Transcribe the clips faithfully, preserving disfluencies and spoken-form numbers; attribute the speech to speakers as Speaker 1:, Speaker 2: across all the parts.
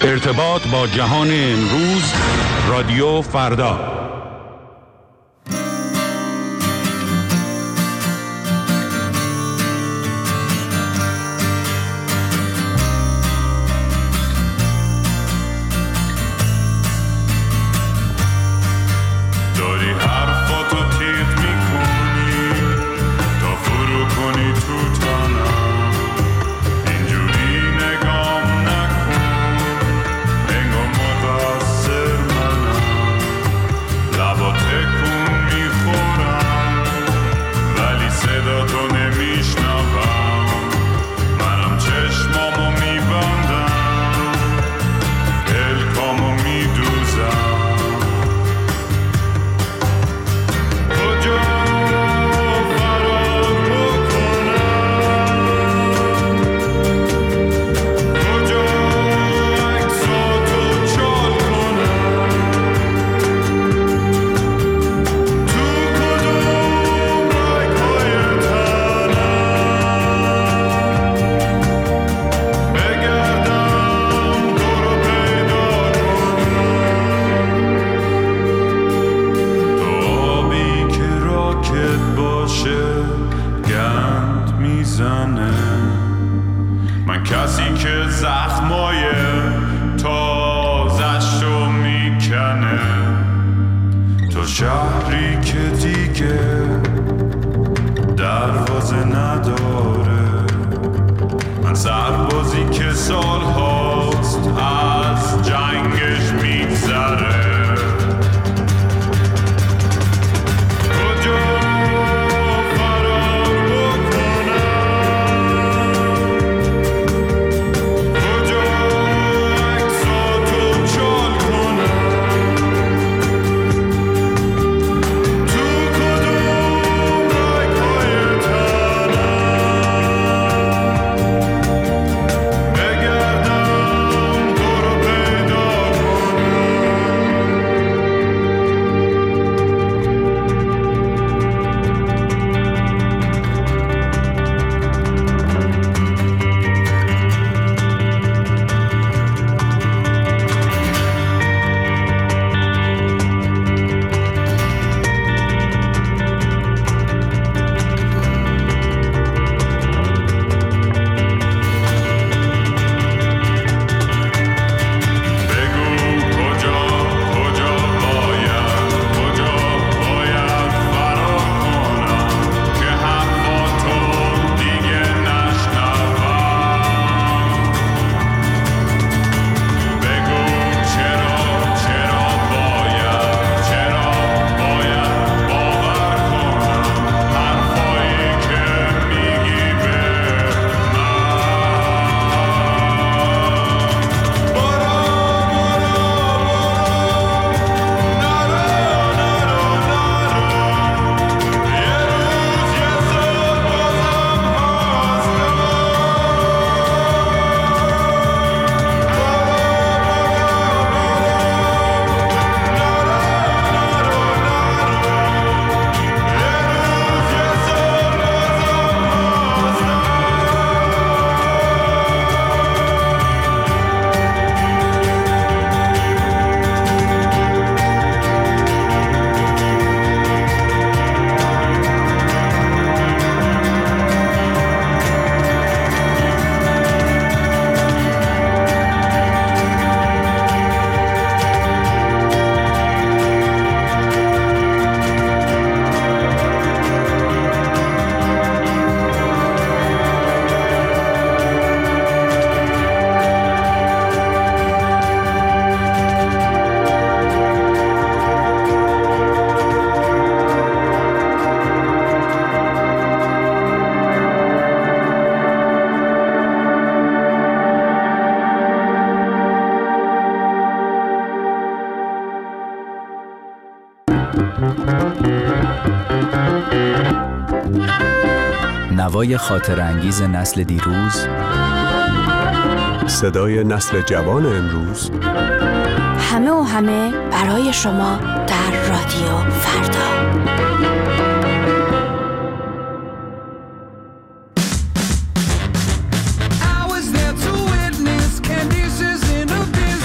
Speaker 1: ارتباط با جهان امروز، رادیو فردا.
Speaker 2: نوای خاطرانگیز نسل دیروز،
Speaker 3: صدای نسل جوان امروز،
Speaker 4: همه و همه برای شما در رادیو فردا.
Speaker 5: I was there to witness Candice's inner business.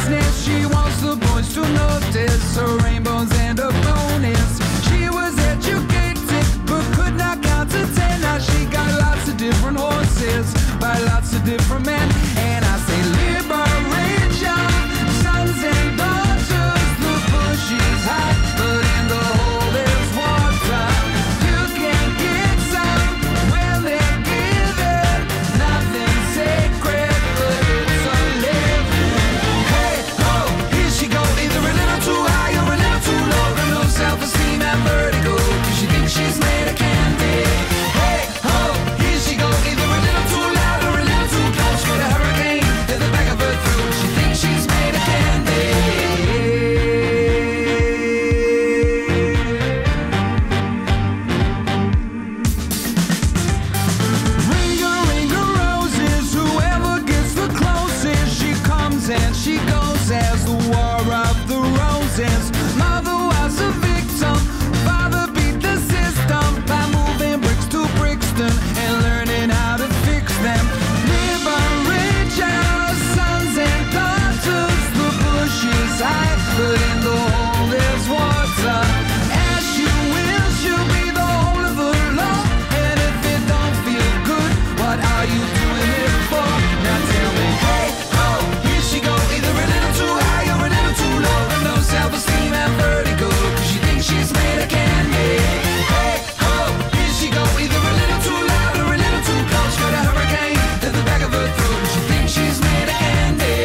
Speaker 5: and she goes as the war of the roses. Mother was a victim, father beat the system by moving bricks to Brixton and learning how to fix them. Liberate your sons and daughters, the bush is high, but in the hole there's water. As you wish you'll be the whole of the law, and if it don't feel good, what are you doing it for? Now tell me, hey, oh, here she go, either a little too high or a little too low, with no self-esteem and vertigo, cause she thinks she's made of candy. Hey, oh, here she go, either a little too loud or a little too close, got a hurricane to the back of her throat, she thinks she's made of candy.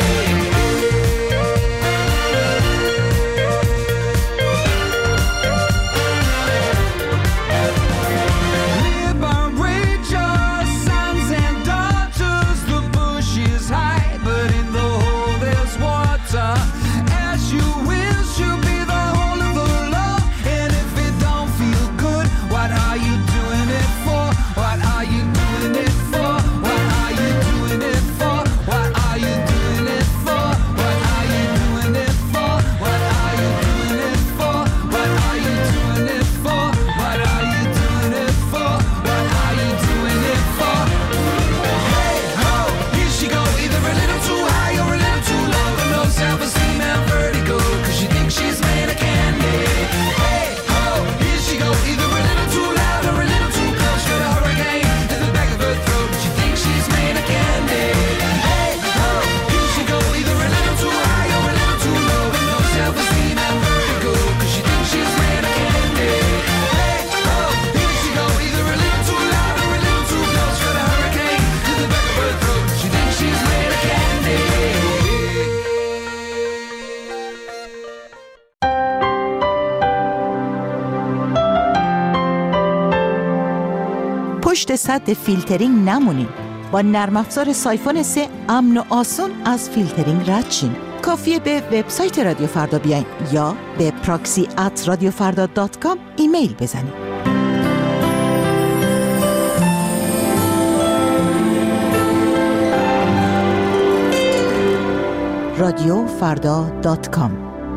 Speaker 5: Liberate your sons and daughters, the bush is high, but in the hole there's water. As you wish you'll be the whole of the law, and if it don't feel good, what are you doing it for? What are you doing it for? What are you doing it for? What are you doing it for? What are you doing it for? What are you doing it for? What are you doing it for? What are you doing it for? What are you doing it for? Hey ho, here she go, either a little too high or a little too low, with no self-esteem and vertigo, cause she thinks she's made of candy. Hey ho, here she go, either a little too loud or a little too close, got a hurricane to the back of her throat, she thinks she's made of candy. Hey ho, here she go, either a little too high or a little too low, with no self-esteem and vertigo, cause she thinks she's made of candy. Hey ho, here she go, either a little too loud or a little too close, got a hurricane to the back of her throat, she thinks she's made of candy.
Speaker 6: پشت سد فیلترینگ نمونین. با نرم افزار سایفون سه امن و آسون از فیلترینگ رد شین. کافیه به وبسایت رادیو فردا بیاین یا به پراکسی ات رادیو فردا دات کام ایمیل بزنین. رادیو فردا دات کام.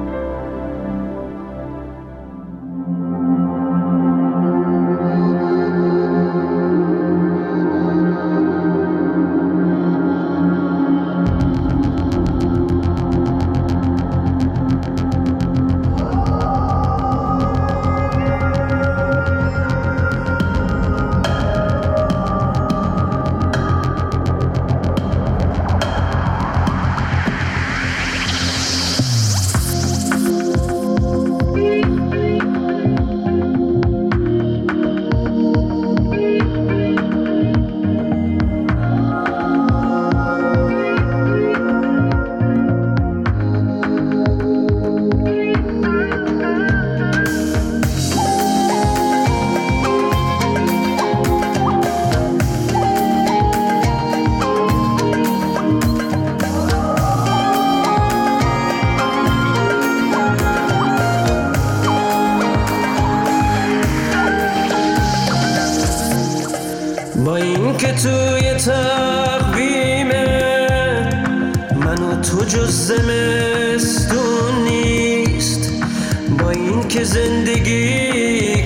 Speaker 7: با این که توی تقویمه من و تو جز زمستون نیست، با این که زندگی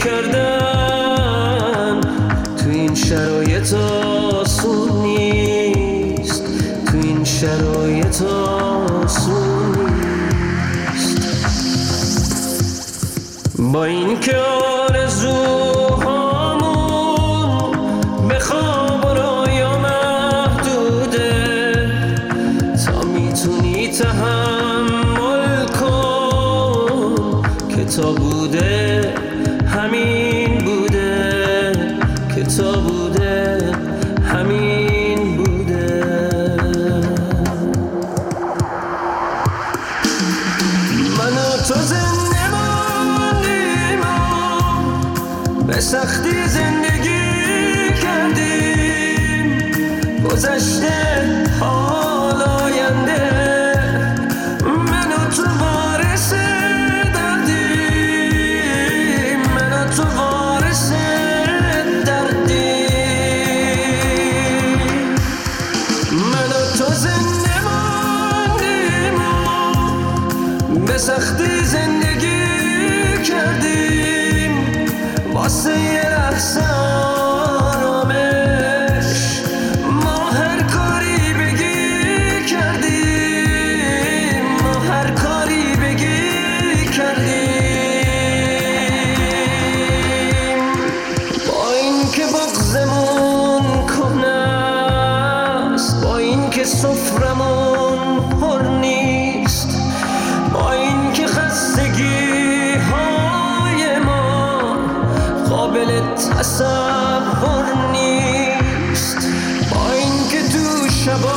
Speaker 7: کردن تو این شرایط آسون نیست، تو این شرایط آسون نیست. با این که آرزوهامون به خواب و رویا محدوده، تا میتونی تحمل کن که تا بوده همین بوده، که تا بوده همین بوده. من و تو زنده ماندیم و به سختی زندگی کردیم، گذشته حال آینده به سختی زندگی کردیم واسه یه لحظه آرامش ما هر کاری بگی کردیم ما هر کاری بگی کردیم با این که بغضمون کهنه است با این که سفرمون پر نیست با این که خستگی های ما قابل تصور نیست با این که تو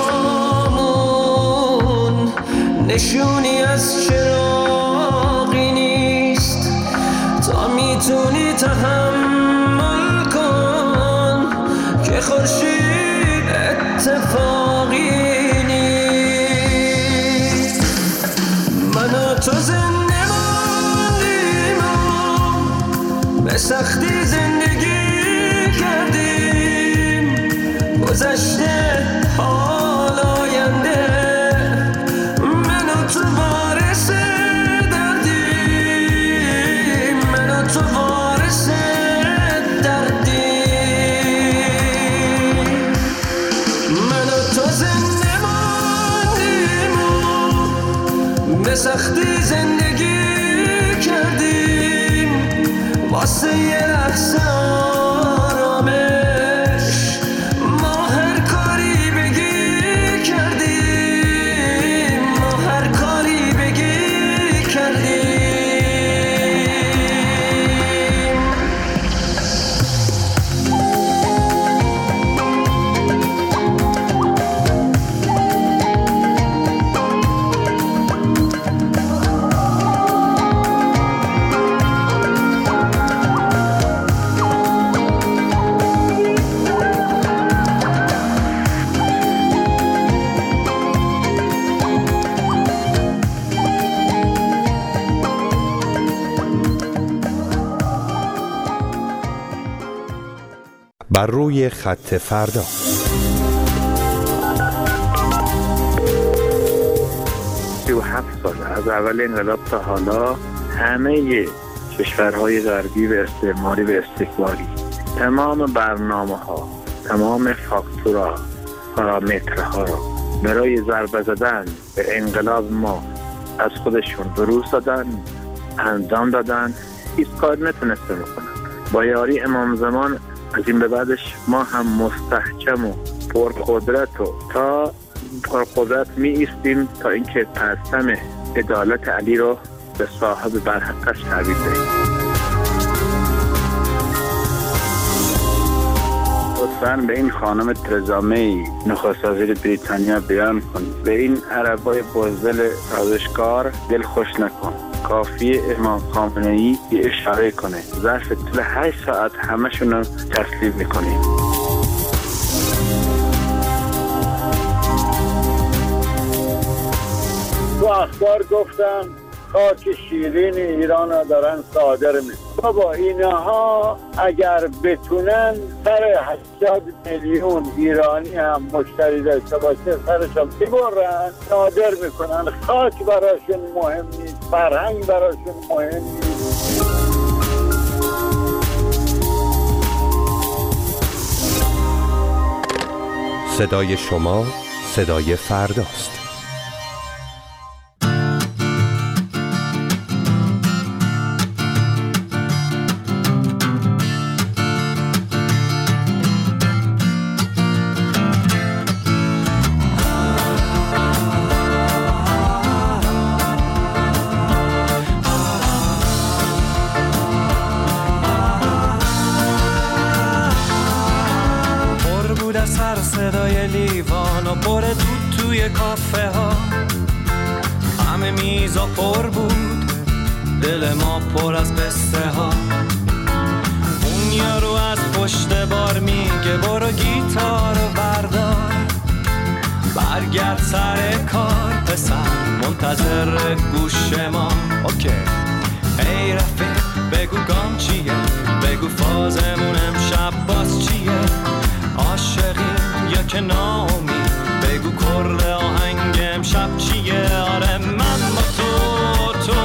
Speaker 7: شبامون نشونی از چراغی نیست تا میتونی تحمل کن که خورشید اتفاقی نیست من و تو زنده ماندیم به سختی زندگی کردیم گذشته حال آینده من و تو وارث دردیم من و تو وارث دردیم من و تو زنده ماندیم به سختی زندگی کردیم واسه یه لحظه آرامش ما هر کاری بگی کردیم ما هر کاری بگی کردیم
Speaker 3: بر روی خط فردا.
Speaker 8: سی و هفت سال از اول انقلاب تا حالا همه کشورهای غربی و استعماری و استکباری تمام برنامه ها تمام فاکتورها پارامترها را برای ضربه زدن به انقلاب ما از خودشون بروز دادن انجام دادن هیچ کار نتونسته بکنن. با یاری امام زمان از این به بعدش ما هم مستحکم و پرقدرت و تا پرقدرت می ایستیم تا اینکه پرچم عدالت علی رو به صاحب برحقش تحویل دهیم. لطفاً به این خانم ترزا می نخست وزیر بریتانیا بیان کن به این عربای بزدل سازشکار دل خوش نکن. کافیه امام خامنه‌ای یه اشاره کنه ظرف طول هشت ساعت همشون رو تسلیم میکنیم.
Speaker 9: تو اخبار گفتم خاک شیرین ایران رو دارن صادر میکنن. بابا اینها اگر بتونن سر هشتاد میلیون ایرانی هم مشتری داشته باشه سرشون میبرن صادر میکنن. خاک براشون مهم نیست، فرهنگ براشون مهم نیست.
Speaker 3: صدای شما صدای فرداست.
Speaker 5: صدای لیوان و پر دود توی کافه ها همه میزا پر بود دل ما پر از قصه ها. اون یارو از پشت بار میگه برو گیتار و بردار برگرد سر کار پسر منتظر گوش ما. اوکی ای رفیق بگو گام چیه بگو فازمون امشب باز چیه عاشقی یا که ناامید بگو کرد آهنگ امشب چیه. آره من با تو تو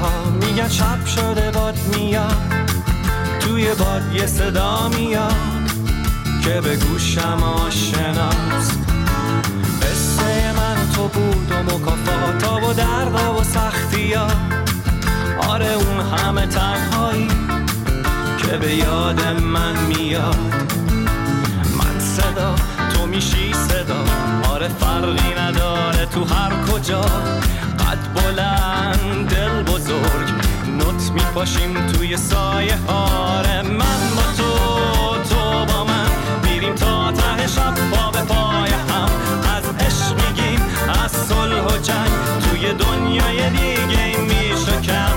Speaker 7: ها میگن شب شده باد میاد، توی باد یه صدا میاد که به گوشم آشناست. قصه من و تو بود و مکافاتا و دردا و سختی ها، آره اون همه تنهایی که به یاد من میاد. من صدا تو میشی صدا، آره فرقی نداره تو هر کجا، قد بلند دل بزرگ نوت میپاشیم توی سایه هاره. من با تو تو با من میریم تا ته شب پا به پای هم، از عشق میگیم از صلح و جنگ، توی دنیای دیگه میشه کم.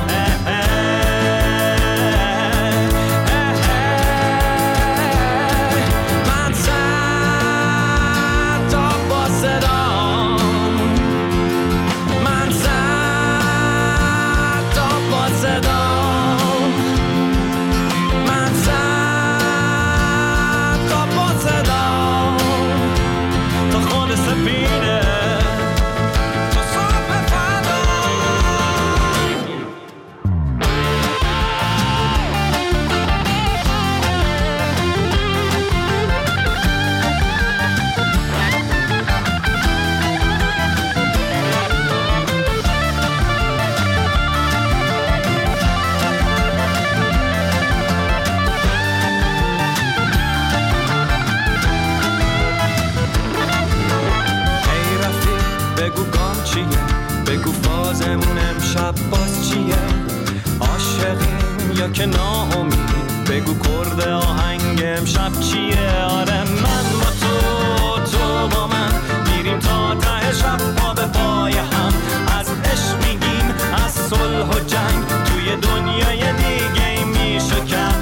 Speaker 7: که ناامید بگو کرد آهنگ امشب چیه. آره من با تو تو با من میریم تا ته شب پا به پای هم، از عشق میگیم از صلح و جنگ، توی دنیای دیگه میشه کم.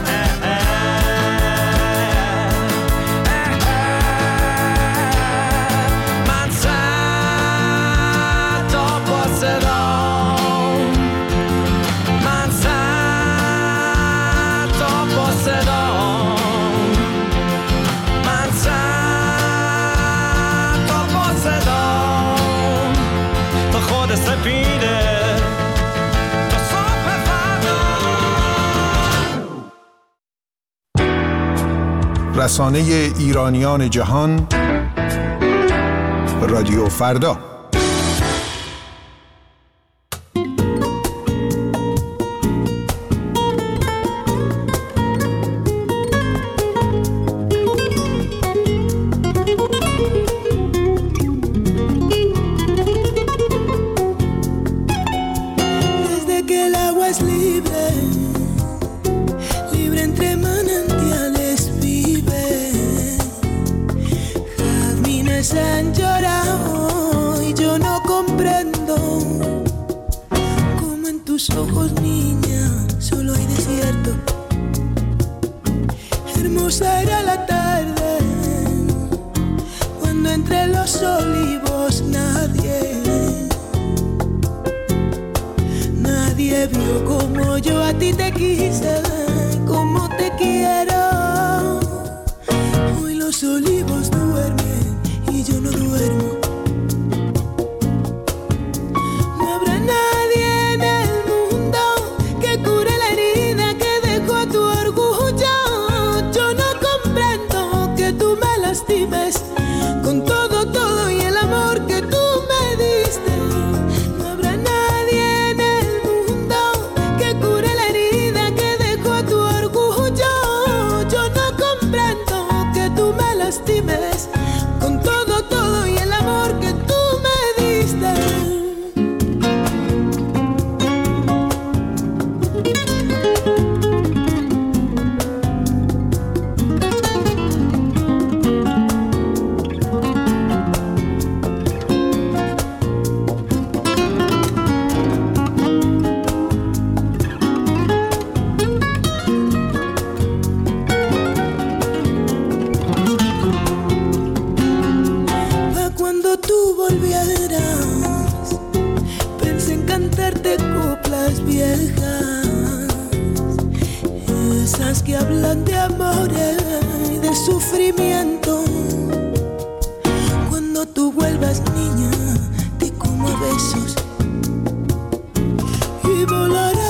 Speaker 7: من صد تا با صدا،
Speaker 10: رسانه ایرانیان جهان، رادیو فردا.
Speaker 11: Han llorado y yo no comprendo cómo en tus ojos, niña, solo hay desierto. Hermosa era la tarde cuando entre los olivos nadie, nadie vio como yo a ti te quise, como te quiero. Hoy los olivos duermen y yo no duermo. No habrá nadie en el mundo que cure la herida que dejó tu orgullo. Yo no comprendo que tú me lastimes con todo, todo y el amor que tú me diste. No habrá nadie en el mundo que cure la herida que dejó tu orgullo. Yo no comprendo que tú me lastimes con todo, todo y el amor que tú me diste. Esas que hablan de amores y de sufrimiento. Cuando tú vuelvas, niña, te como a besos y volaré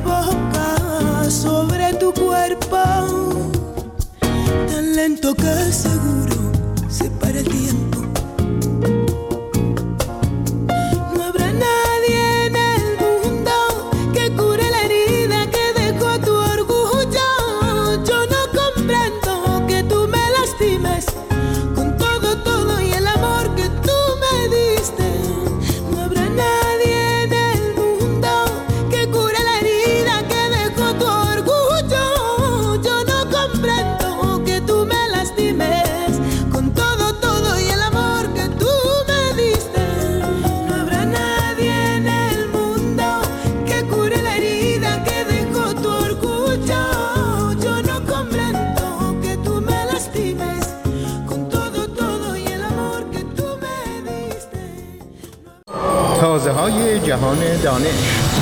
Speaker 11: boca sobre tu cuerpo, tan lento que seguro se para el tiempo. No habrá nadie en el mundo que cure la herida que dejó tu orgullo. Yo no comprendo que tú me lastimes con todo, todo y el amor que tú me diste. No habrá nadie en el mundo que cure la herida que dejó tu orgullo. Yo no comprendo que tú me lastimes con todo, todo y el amor que tú me diste. No habrá nadie en el mundo que cure la herida que dejó tu orgullo. Yo no comprendo que tú me lastimes con todo, todo y el amor que tú me diste.
Speaker 10: تازه های جهان دانش.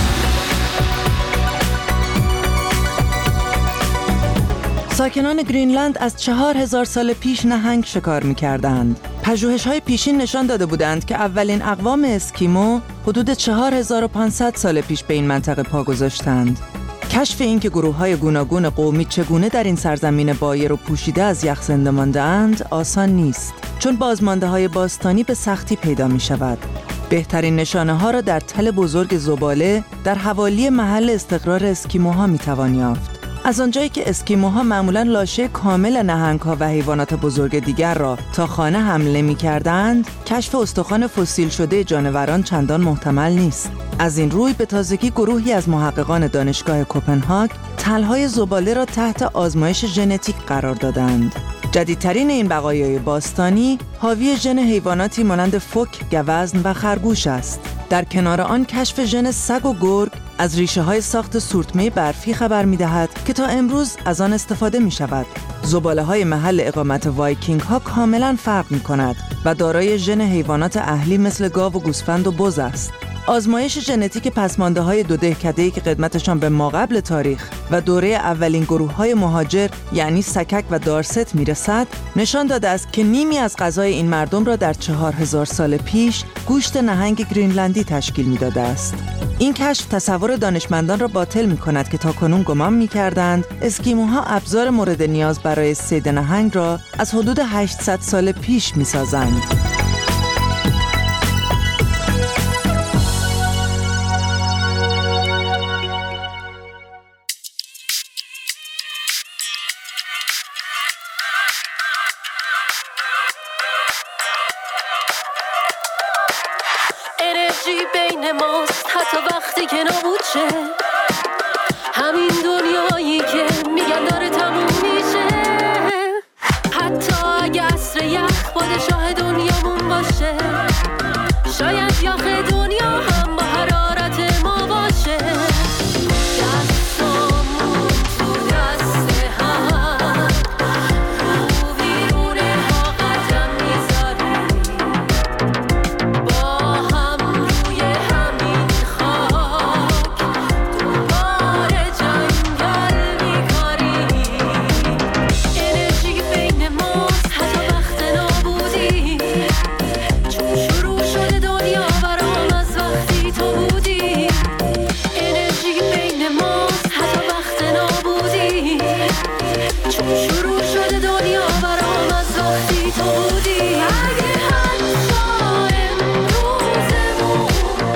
Speaker 12: ساکنان گرینلند از چهار هزار سال پیش نهنگ شکار می‌کردند. پژوهش‌های پیشین نشان داده بودند که اولین اقوام اسکیمو حدود چهار هزار و پانصد سال پیش به این منطقه پا گذاشتند. کشف این که گروه‌های گوناگون قومی چگونه در این سرزمین بایر و پوشیده از یخ زنده مانده‌اند آسان نیست، چون بازمانده‌های باستانی به سختی پیدا می‌شود. بهترین نشانه‌ها را در تل بزرگ زباله در حوالی محل استقرار اسکیموها می‌توان یافت. از آنجایی که اسکیموها معمولاً لاشه کامل نهنگ‌ها و حیوانات بزرگ دیگر را تا خانه حمله می‌کردند، کشف استخوان فسیل شده جانوران چندان محتمل نیست. از این روی به تازگی گروهی از محققان دانشگاه کوپنهاگ تل‌های زباله را تحت آزمایش ژنتیک قرار دادند. جدیدترین این بقایای باستانی حاوی ژن حیواناتی مانند فوک، گوزن و خرگوش است. در کنار آن کشف ژن سگ و گرگ از ریشه‌های ساخت سورتمه برفی خبر می‌دهد که تا امروز از آن استفاده می‌شود. زباله‌های محل اقامت وایکینگ‌ها کاملاً فرق می‌کند و دارای ژن حیوانات اهلی مثل گاو و گوسفند و بز است. آزمایش ژنتیک پسمانده‌های دو دهکده‌ای که قدمتشان به ماقبل تاریخ و دوره اولین گروه‌های مهاجر یعنی سکک و دارست میرسد، نشان داده است که نیمی از غذای این مردم را در چهار هزار سال پیش گوشت نهنگ گرینلندی تشکیل می‌داده است. این کشف تصور دانشمندان را باطل می‌کند که تاکنون گمان می‌کردند اسکیموها ابزار مورد نیاز برای صید نهنگ را از حدود هشتصد سال پیش می‌سازند.
Speaker 13: انرژی بین ماست حتی وقتی که نابود شه، همین دنیایی که میگن داره تموم میشه، حتی اگه عصر یخ پادشاه دنیامون باشه، شاید یخ دنیا هم با حرارت ما باشه. دستامون تو دست هم رو بیرونه ها قدم میذاریم، با هم روی همین خاک دوباره جنگل میکاریم. انرژی بین ماست حتی وقت نابودی، چون شروع شده دنیا برام از وقتی تو بودی. انرژی بین ماست حتی وقت نابودی، چون شروع شده دنیا برام از وقتی تو بودی. اگه حتی امروزمون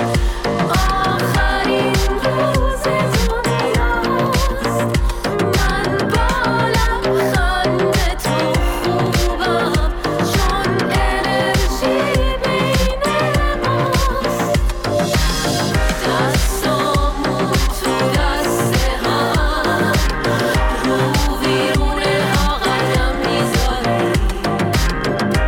Speaker 13: آخرین روز دنیاست، من با لبخند تو خوبم، چون انرژی بین ماست. دستامون تو دست هم رو بیرونه ها قدم میذاریم،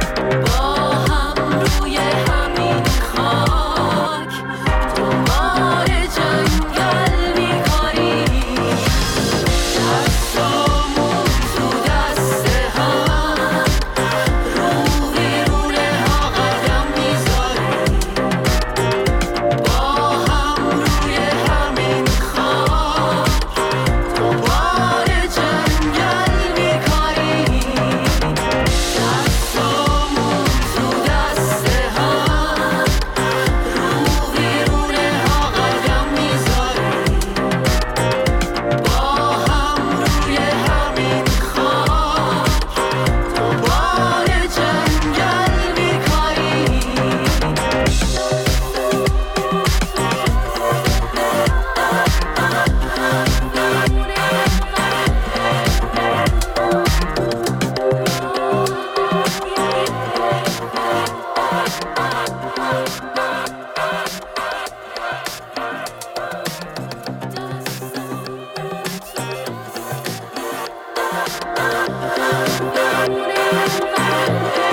Speaker 13: بمونه انقدر